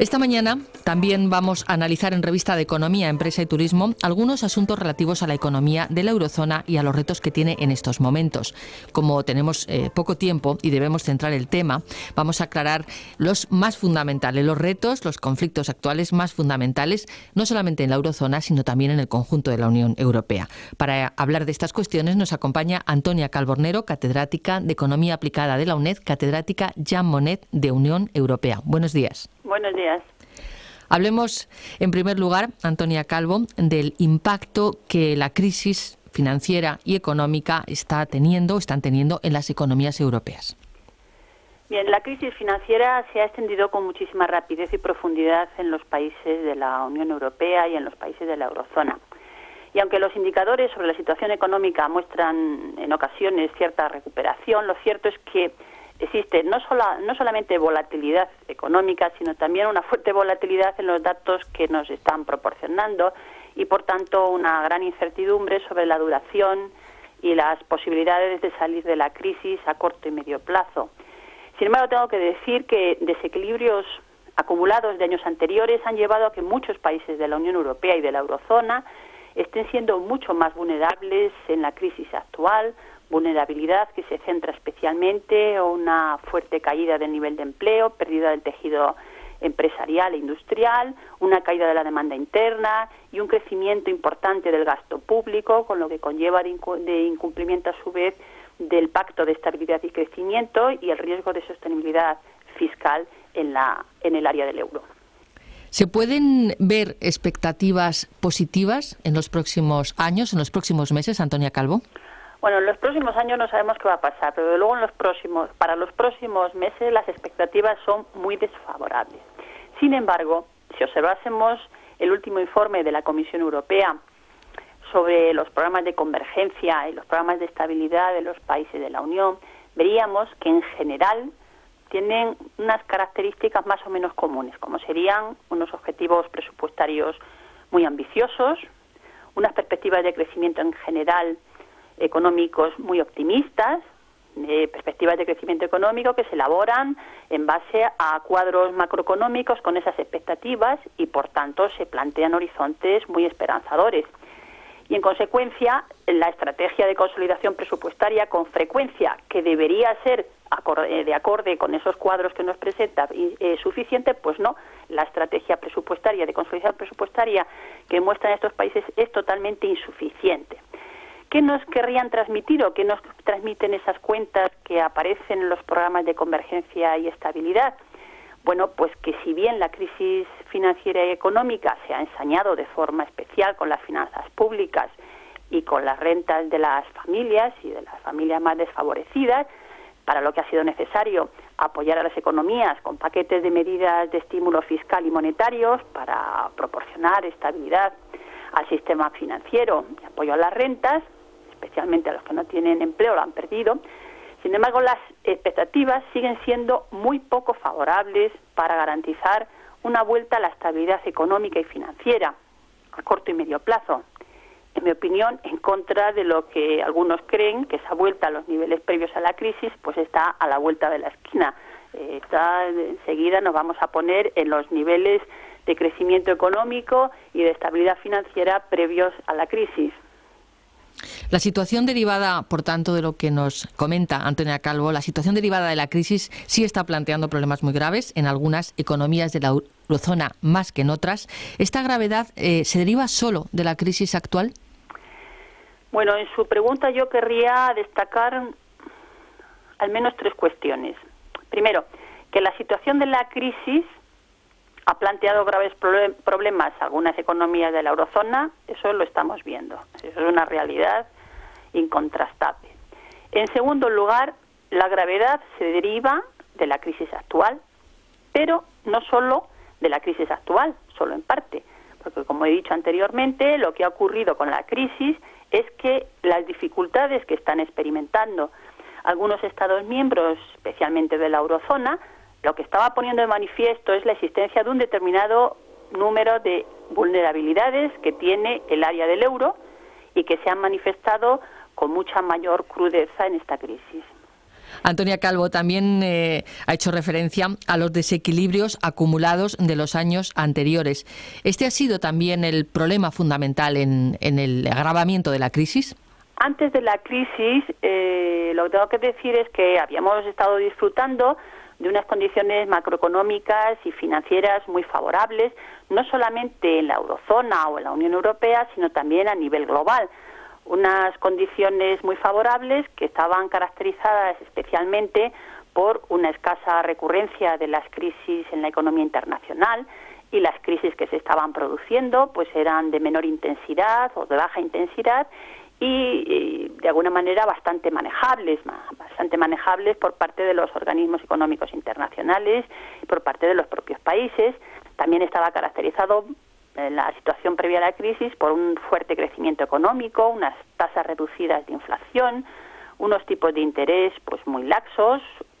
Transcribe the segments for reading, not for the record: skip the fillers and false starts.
Esta mañana también vamos a analizar en Revista de Economía, Empresa y Turismo algunos asuntos relativos a la economía de la eurozona y a los retos que tiene en estos momentos. Como tenemos poco tiempo y debemos centrar el tema, vamos a aclarar los más fundamentales, los retos, los conflictos actuales más fundamentales, no solamente en la eurozona, sino también en el conjunto de la Unión Europea. Para hablar de estas cuestiones nos acompaña Antonia Calvo-Hornero, catedrática de Economía Aplicada de la UNED, catedrática Jean Monnet de Unión Europea. Buenos días. Buenos días. Hablemos, en primer lugar, Antonia Calvo, del impacto que la crisis financiera y económica están teniendo en las economías europeas. Bien, la crisis financiera se ha extendido con muchísima rapidez y profundidad en los países de la Unión Europea y en los países de la eurozona. Y aunque los indicadores sobre la situación económica muestran en ocasiones cierta recuperación, lo cierto es que existe no solamente volatilidad económica, sino también una fuerte volatilidad en los datos que nos están proporcionando y, por tanto, una gran incertidumbre sobre la duración y las posibilidades de salir de la crisis a corto y medio plazo. Sin embargo, tengo que decir que desequilibrios acumulados de años anteriores han llevado a que muchos países de la Unión Europea y de la eurozona estén siendo mucho más vulnerables en la crisis actual, vulnerabilidad que se centra especialmente en una fuerte caída del nivel de empleo, pérdida del tejido empresarial e industrial, una caída de la demanda interna y un crecimiento importante del gasto público, con lo que conlleva de incumplimiento a su vez del Pacto de Estabilidad y Crecimiento y el riesgo de sostenibilidad fiscal en el área del euro. ¿Se pueden ver expectativas positivas en los próximos años, en los próximos meses, Antonia Calvo? Bueno, en los próximos años no sabemos qué va a pasar, pero luego para los próximos meses las expectativas son muy desfavorables. Sin embargo, si observásemos el último informe de la Comisión Europea sobre los programas de convergencia y los programas de estabilidad de los países de la Unión, veríamos que en general tienen unas características más o menos comunes, como serían unos objetivos presupuestarios muy ambiciosos, unas perspectivas de crecimiento en general económicos muy optimistas, perspectivas de crecimiento económico que se elaboran en base a cuadros macroeconómicos con esas expectativas y, por tanto, se plantean horizontes muy esperanzadores. Y, en consecuencia, la estrategia de consolidación presupuestaria, con frecuencia, que debería ser de acorde con esos cuadros que nos presenta suficiente, pues no. La estrategia presupuestaria, de consolidación presupuestaria que muestran estos países es totalmente insuficiente. ¿Qué nos querrían transmitir o qué nos transmiten esas cuentas que aparecen en los programas de convergencia y estabilidad? Bueno, pues que si bien la crisis financiera y económica se ha ensañado de forma especial con las finanzas públicas y con las rentas de las familias y de las familias más desfavorecidas, para lo que ha sido necesario apoyar a las economías con paquetes de medidas de estímulo fiscal y monetarios para proporcionar estabilidad al sistema financiero y apoyo a las rentas, especialmente a los que no tienen empleo, lo han perdido. Sin embargo, las expectativas siguen siendo muy poco favorables para garantizar una vuelta a la estabilidad económica y financiera a corto y medio plazo. En mi opinión, en contra de lo que algunos creen, que esa vuelta a los niveles previos a la crisis pues está a la vuelta de la esquina. Enseguida nos vamos a poner en los niveles de crecimiento económico y de estabilidad financiera previos a la crisis. La situación derivada, por tanto, de lo que nos comenta Antonia Calvo, la situación derivada de la crisis sí está planteando problemas muy graves en algunas economías de la eurozona más que en otras. ¿Esta gravedad se deriva solo de la crisis actual? Bueno, en su pregunta yo querría destacar al menos tres cuestiones. Primero, que la situación de la crisis ha planteado graves problemas a algunas economías de la eurozona, eso lo estamos viendo, eso es una realidad incontrastable. En segundo lugar, la gravedad se deriva de la crisis actual, pero no solo de la crisis actual, solo en parte, porque como he dicho anteriormente, lo que ha ocurrido con la crisis es que las dificultades que están experimentando algunos Estados miembros, especialmente de la eurozona, lo que estaba poniendo de manifiesto es la existencia de un determinado número de vulnerabilidades que tiene el área del euro y que se han manifestado con mucha mayor crudeza en esta crisis. Antonia Calvo también ha hecho referencia a los desequilibrios acumulados de los años anteriores. ¿Este ha sido también el problema fundamental en el agravamiento de la crisis? Antes de la crisis, lo que tengo que decir es que habíamos estado disfrutando de unas condiciones macroeconómicas y financieras muy favorables, no solamente en la eurozona o en la Unión Europea, sino también a nivel global. Unas condiciones muy favorables que estaban caracterizadas especialmente por una escasa recurrencia de las crisis en la economía internacional, y las crisis que se estaban produciendo pues eran de menor intensidad o de baja intensidad y de alguna manera bastante manejables por parte de los organismos económicos internacionales y por parte de los propios países. También estaba caracterizado la situación previa a la crisis por un fuerte crecimiento económico, unas tasas reducidas de inflación, unos tipos de interés pues muy laxos,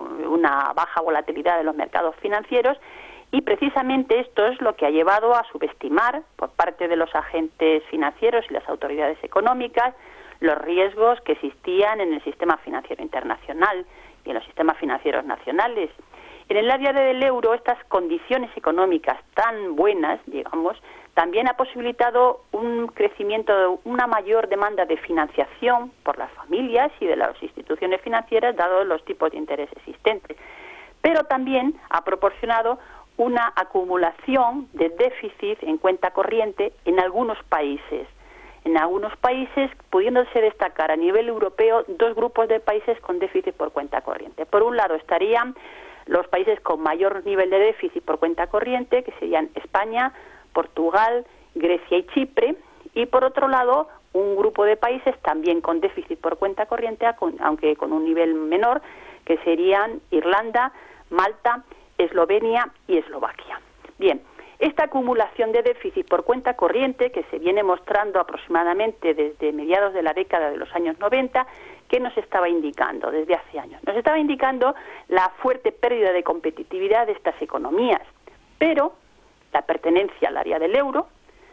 una baja volatilidad de los mercados financieros, y precisamente esto es lo que ha llevado a subestimar por parte de los agentes financieros y las autoridades económicas los riesgos que existían en el sistema financiero internacional y en los sistemas financieros nacionales. En el área del euro, estas condiciones económicas tan buenas, digamos, también ha posibilitado un crecimiento, una mayor demanda de financiación por las familias y de las instituciones financieras, dados los tipos de interés existentes. Pero también ha proporcionado una acumulación de déficit en cuenta corriente en algunos países. En algunos países, pudiéndose destacar a nivel europeo dos grupos de países con déficit por cuenta corriente. Por un lado estarían los países con mayor nivel de déficit por cuenta corriente, que serían España, Portugal, Grecia y Chipre, y por otro lado un grupo de países también con déficit por cuenta corriente, aunque con un nivel menor, que serían Irlanda, Malta, Eslovenia y Eslovaquia. Bien, esta acumulación de déficit por cuenta corriente, que se viene mostrando aproximadamente desde mediados de la década de los años 90, ¿qué nos estaba indicando desde hace años? Nos estaba indicando la fuerte pérdida de competitividad de estas economías, pero la pertenencia al área del euro,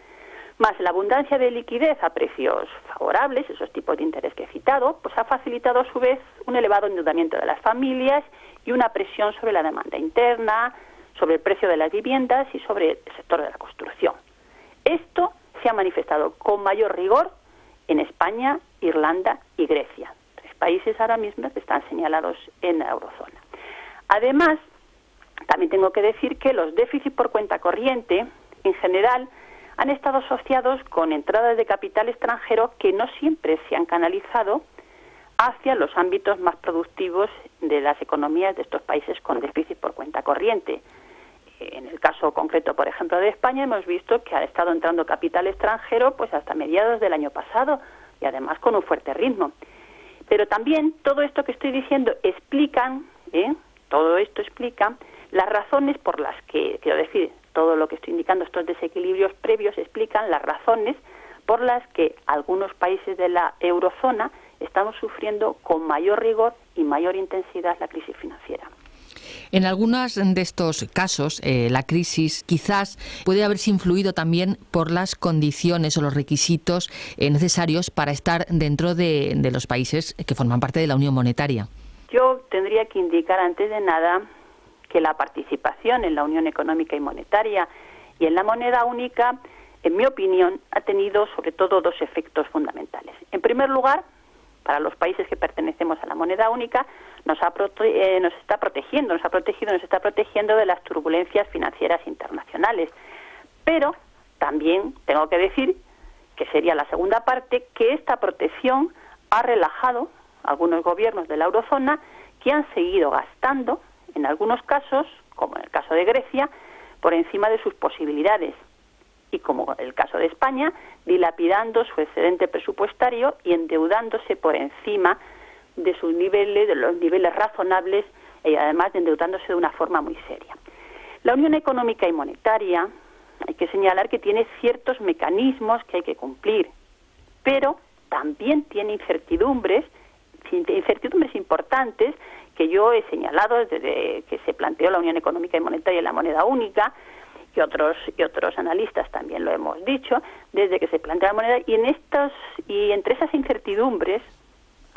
más la abundancia de liquidez a precios favorables, esos tipos de interés que he citado, pues ha facilitado a su vez un elevado endeudamiento de las familias y una presión sobre la demanda interna, sobre el precio de las viviendas y sobre el sector de la construcción. Esto se ha manifestado con mayor rigor en España, Irlanda y Grecia, tres países ahora mismo que están señalados en la eurozona. Además, también tengo que decir que los déficits por cuenta corriente, en general, han estado asociados con entradas de capital extranjero que no siempre se han canalizado hacia los ámbitos más productivos de las economías de estos países con déficit por cuenta corriente. En el caso concreto, por ejemplo, de España, hemos visto que ha estado entrando capital extranjero pues hasta mediados del año pasado y además con un fuerte ritmo. Pero también todo esto que estoy diciendo todo esto explica las razones por las que, quiero decir, todo lo que estoy indicando, estos desequilibrios previos explican las razones por las que algunos países de la eurozona estamos sufriendo con mayor rigor y mayor intensidad la crisis financiera. En algunos de estos casos, la crisis quizás puede haberse influido también por las condiciones o los requisitos necesarios para estar dentro de los países que forman parte de la Unión Monetaria. Yo tendría que indicar antes de nada que la participación en la Unión Económica y Monetaria y en la moneda única, en mi opinión, ha tenido sobre todo dos efectos fundamentales. En primer lugar, para los países que pertenecemos a la moneda única, nos está protegiendo de las turbulencias financieras internacionales. Pero también tengo que decir, que sería la segunda parte, que esta protección ha relajado a algunos gobiernos de la eurozona que han seguido gastando, en algunos casos, como en el caso de Grecia, por encima de sus posibilidades, y como en el caso de España, dilapidando su excedente presupuestario y endeudándose por encima de sus niveles, de los niveles razonables, y además de endeudándose de una forma muy seria. La Unión Económica y Monetaria, hay que señalar que tiene ciertos mecanismos que hay que cumplir, pero también tiene incertidumbres importantes que yo he señalado desde que se planteó la Unión Económica y Monetaria y la moneda única, y otros analistas también lo hemos dicho, desde que se plantea la moneda, y entre esas incertidumbres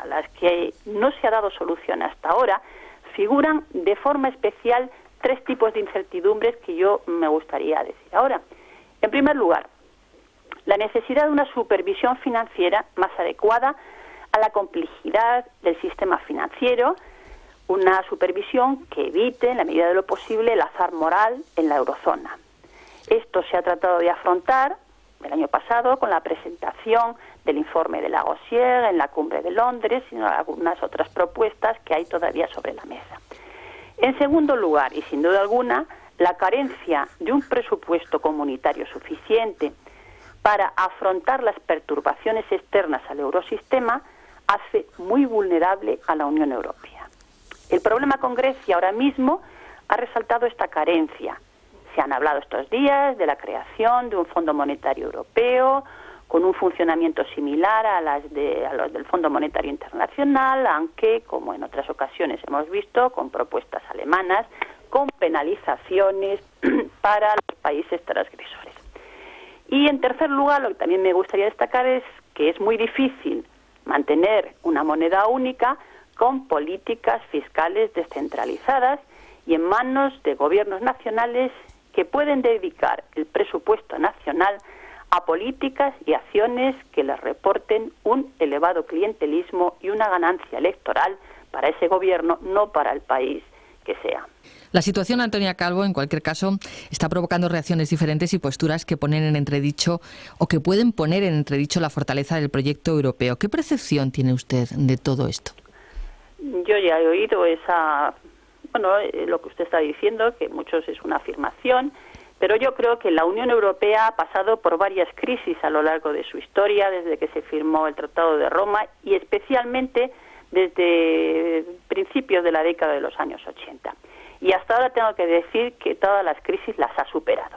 a las que no se ha dado solución hasta ahora, figuran de forma especial 3 tipos de incertidumbres que yo me gustaría decir ahora. En primer lugar, la necesidad de una supervisión financiera más adecuada a la complejidad del sistema financiero, una supervisión que evite, en la medida de lo posible, el azar moral en la eurozona. Esto se ha tratado de afrontar el año pasado con la presentación del informe de Lagosière en la Cumbre de Londres y algunas otras propuestas que hay todavía sobre la mesa. En segundo lugar, y sin duda alguna, la carencia de un presupuesto comunitario suficiente para afrontar las perturbaciones externas al eurosistema hace muy vulnerable a la Unión Europea. El problema con Grecia ahora mismo ha resaltado esta carencia. Se han hablado estos días de la creación de un Fondo Monetario Europeo con un funcionamiento similar a los del Fondo Monetario Internacional, aunque, como en otras ocasiones hemos visto, con propuestas alemanas, con penalizaciones para los países transgresores. Y en tercer lugar, lo que también me gustaría destacar es que es muy difícil mantener una moneda única con políticas fiscales descentralizadas y en manos de gobiernos nacionales que pueden dedicar el presupuesto nacional a políticas y acciones que les reporten un elevado clientelismo y una ganancia electoral para ese gobierno, no para el país que sea. La situación, Antonia Calvo, en cualquier caso, está provocando reacciones diferentes y posturas que ponen en entredicho o que pueden poner en entredicho la fortaleza del proyecto europeo. ¿Qué percepción tiene usted de todo esto? Yo ya he oído lo que usted está diciendo, que muchos es una afirmación, pero yo creo que la Unión Europea ha pasado por varias crisis a lo largo de su historia, desde que se firmó el Tratado de Roma y especialmente desde principios de la década de los años 80. Y hasta ahora tengo que decir que todas las crisis las ha superado.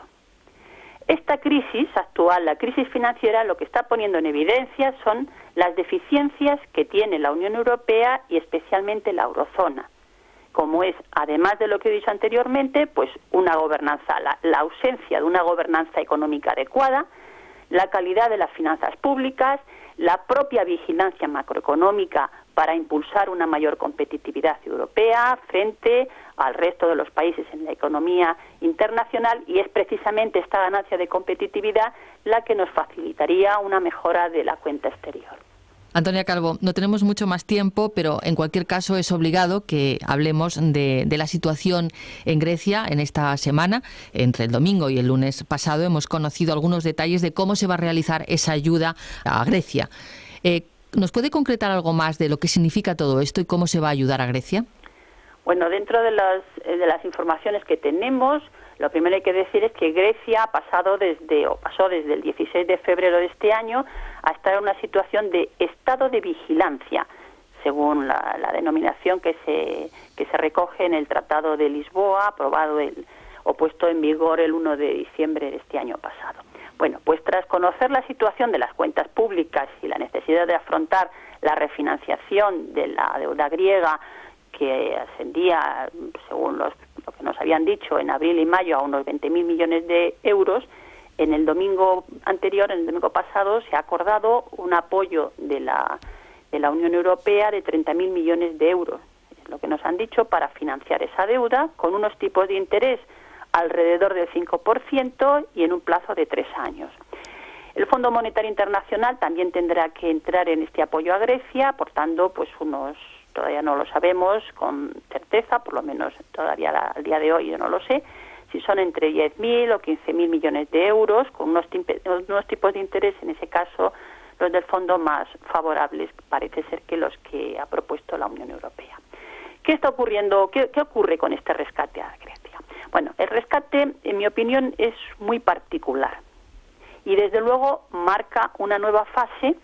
Esta crisis actual, la crisis financiera, lo que está poniendo en evidencia son las deficiencias que tiene la Unión Europea y especialmente la eurozona, como es, además de lo que he dicho anteriormente, pues una gobernanza, la ausencia de una gobernanza económica adecuada, la calidad de las finanzas públicas, la propia vigilancia macroeconómica para impulsar una mayor competitividad europea frente al resto de los países en la economía internacional, y es precisamente esta ganancia de competitividad la que nos facilitaría una mejora de la cuenta exterior. Antonia Calvo, no tenemos mucho más tiempo, pero en cualquier caso es obligado que hablemos de la situación en Grecia en esta semana. Entre el domingo y el lunes pasado hemos conocido algunos detalles de cómo se va a realizar esa ayuda a Grecia. ¿Nos puede concretar algo más de lo que significa todo esto y cómo se va a ayudar a Grecia? Bueno, dentro de las informaciones que tenemos, lo primero que hay que decir es que Grecia pasó desde el 16 de febrero de este año a estar en una situación de estado de vigilancia, según la denominación que se recoge en el Tratado de Lisboa, aprobado o puesto en vigor el 1 de diciembre de este año pasado. Bueno, pues tras conocer la situación de las cuentas públicas y la necesidad de afrontar la refinanciación de la deuda griega, que ascendía, según lo que nos habían dicho, en abril y mayo a unos 20.000 millones de euros, en el domingo pasado, se ha acordado un apoyo de la Unión Europea de 30.000 millones de euros, es lo que nos han dicho, para financiar esa deuda con unos tipos de interés alrededor del 5% y en un plazo de 3 años. El Fondo Monetario Internacional también tendrá que entrar en este apoyo a Grecia, aportando todavía no lo sabemos con certeza, por lo menos todavía al día de hoy yo no lo sé, si son entre 10.000 o 15.000 millones de euros, con unos tipos de interés, en ese caso, los del fondo más favorables, parece ser que los que ha propuesto la Unión Europea. ¿Qué está ocurriendo? ¿Qué ocurre con este rescate a Grecia? Bueno, el rescate, en mi opinión, es muy particular y, desde luego, marca una nueva fase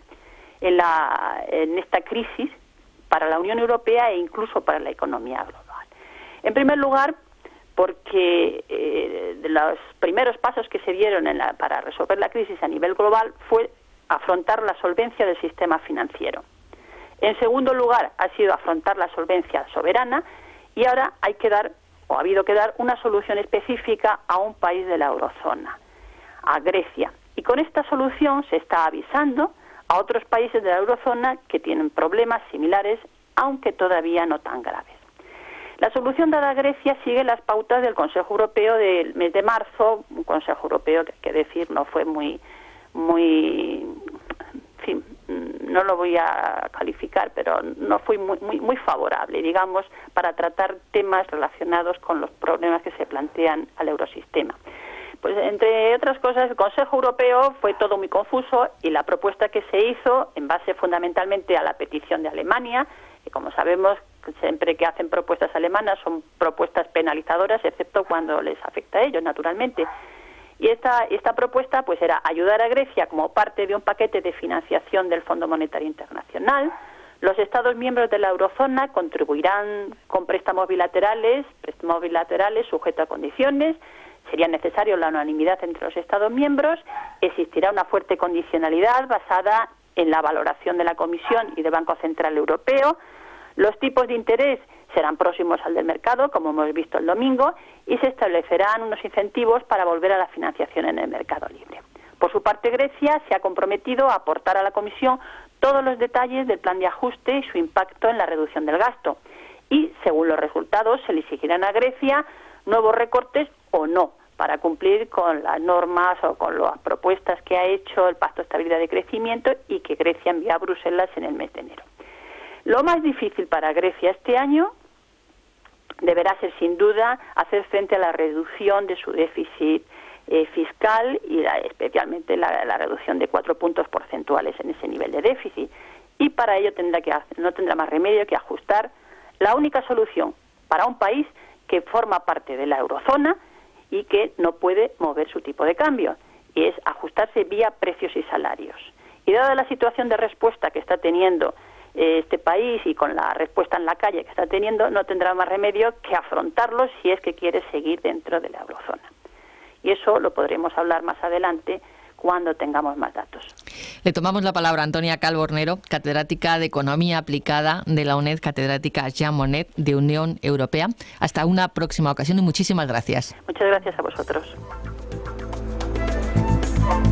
en esta crisis para la Unión Europea e incluso para la economía global. En primer lugar, porque de los primeros pasos que se dieron para resolver la crisis a nivel global fue afrontar la solvencia del sistema financiero. En segundo lugar, ha sido afrontar la solvencia soberana, y ahora ha habido que dar una solución específica a un país de la eurozona, a Grecia. Y con esta solución se está avisando a otros países de la eurozona que tienen problemas similares, aunque todavía no tan graves. La solución dada a Grecia sigue las pautas del Consejo Europeo del mes de marzo, un Consejo Europeo que, hay que decir, no fue muy, en fin, no lo voy a calificar, pero no fue muy favorable, digamos, para tratar temas relacionados con los problemas que se plantean al eurosistema. Pues entre otras cosas, el Consejo Europeo fue todo muy confuso y la propuesta que se hizo, en base fundamentalmente a la petición de Alemania, que como sabemos, siempre que hacen propuestas alemanas son propuestas penalizadoras, excepto cuando les afecta a ellos, naturalmente. Y esta propuesta pues era ayudar a Grecia como parte de un paquete de financiación del Fondo Monetario Internacional. Los Estados miembros de la eurozona contribuirán con préstamos bilaterales sujetos a condiciones. Sería necesario la unanimidad entre los Estados miembros. Existirá una fuerte condicionalidad basada en la valoración de la Comisión y del Banco Central Europeo. Los tipos de interés serán próximos al del mercado, como hemos visto el domingo, y se establecerán unos incentivos para volver a la financiación en el mercado libre. Por su parte, Grecia se ha comprometido a aportar a la Comisión todos los detalles del plan de ajuste y su impacto en la reducción del gasto. Y, según los resultados, se le exigirán a Grecia nuevos recortes o no, para cumplir con las normas o con las propuestas que ha hecho el Pacto de Estabilidad y Crecimiento y que Grecia envía a Bruselas en el mes de enero. Lo más difícil para Grecia este año deberá ser, sin duda, hacer frente a la reducción de su déficit fiscal y especialmente la reducción de 4 puntos porcentuales en ese nivel de déficit. Y para ello no tendrá más remedio que ajustar la única solución para un país que forma parte de la eurozona y que no puede mover su tipo de cambio, y es ajustarse vía precios y salarios. Y dada la situación de respuesta que está teniendo este país y con la respuesta en la calle que está teniendo, no tendrá más remedio que afrontarlo si es que quiere seguir dentro de la eurozona. Y eso lo podremos hablar más adelante cuando tengamos más datos. Le tomamos la palabra a Antonia Calvo Hornero, catedrática de Economía Aplicada de la UNED, catedrática Jean Monnet de Unión Europea. Hasta una próxima ocasión y muchísimas gracias. Muchas gracias a vosotros.